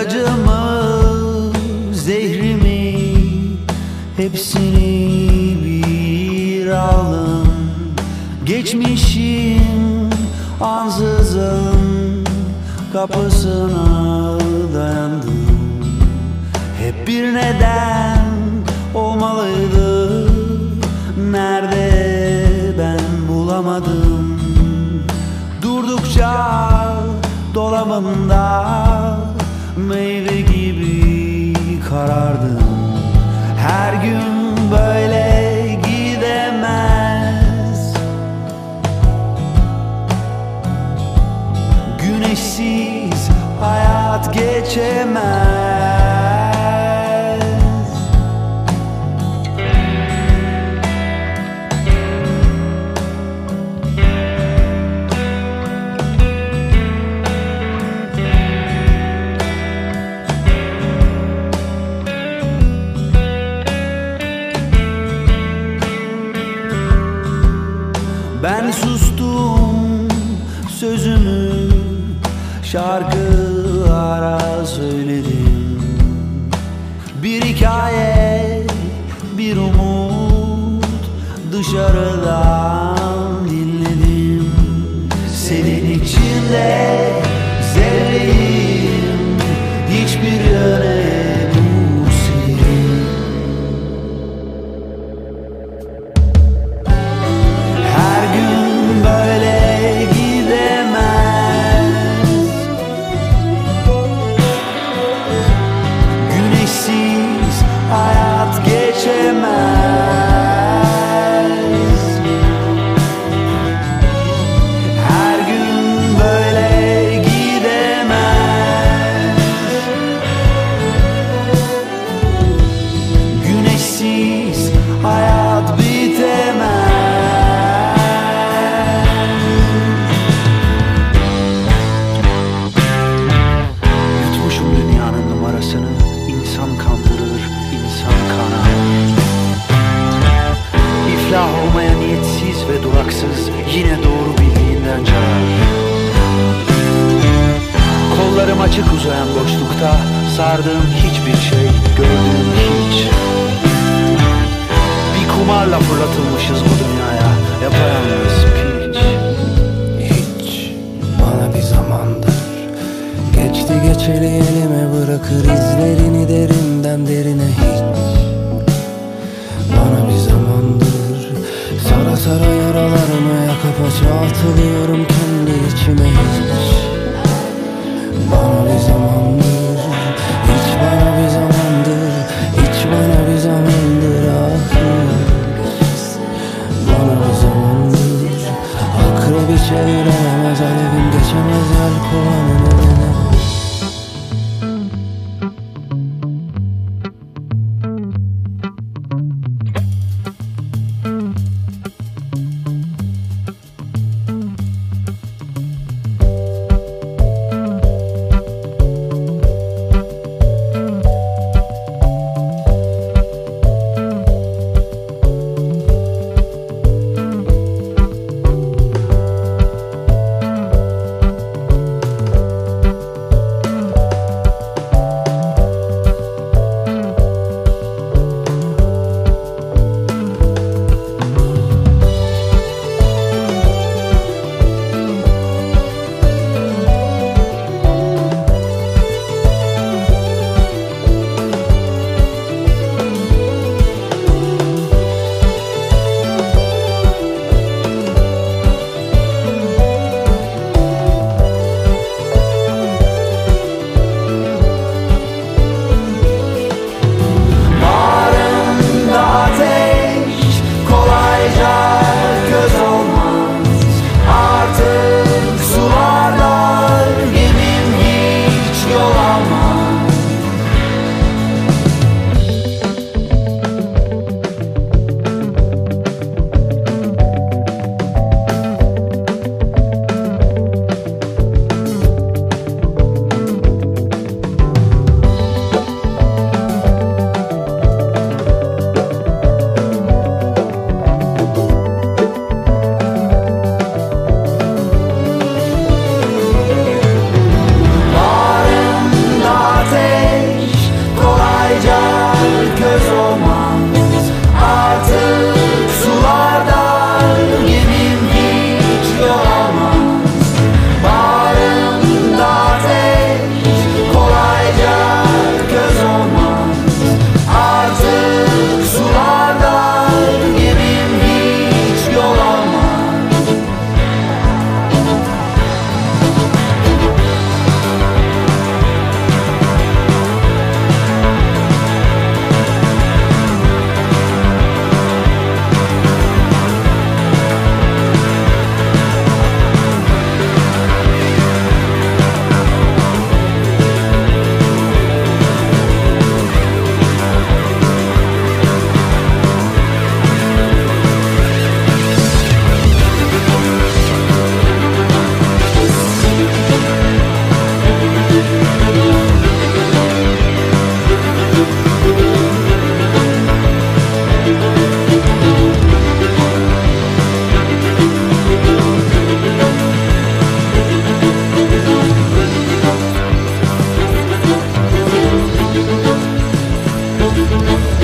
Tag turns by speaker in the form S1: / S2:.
S1: İlacımı, zehrimi, hepsini bir aldım. Geçmişim ansızın kapısına dayandım. Hep bir neden olmalıydı, nerede ben bulamadım. Durdukça dolabımda meyve gibi karardım. Her gün böyle gidemez, güneşsiz hayat geçemez. Ben sustum, sözümü şarkılara söyledim. Bir hikaye, bir umut dışarıdan dinledim. Senin içinde zerreyim, hiçbir yöne hayat geçemez. Her gün böyle gidemez. Güneşsiz hayat bitemez. Yutmuşum dünyanın numarasını, insan kandırır, insan kanar. İflah olmaya niyetsiz ve duraksız, yine doğru bildiğinden carar. Kollarım açık uzayan boşlukta, sardığım hiçbir şey, gördüğüm hiç. Bir kumarla fırlatılmışız bu dünyaya, yapayalnız piç.
S2: Hiç bana bir zamandır geçti geçeli elime bırakır izlerini derinden derine. Hiç bana bir zamandır sara sara yaralarımı yaka paça atılıyorum kendi içime. Hiç bana bir zamandır, hiç bana bir zamandır, hiç bana bir zamandır. Ah hiç bana bir zamandır akrebi çeviremez, alevim geçemez el kovanın önüne. Müzik